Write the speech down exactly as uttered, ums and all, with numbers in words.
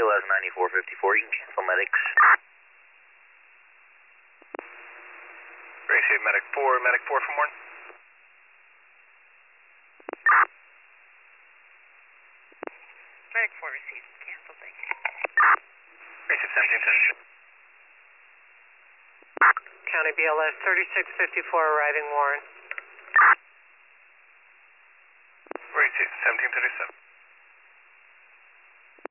S ninety-four fifty-four, you can cancel medics. Gracie, medic four, medic four for morning. Medic four received. Cancel, thank you. Gracie, seventeen thirty. County B L S thirty-six fifty-four arriving Warren. Gracie, seventeen thirty-seven.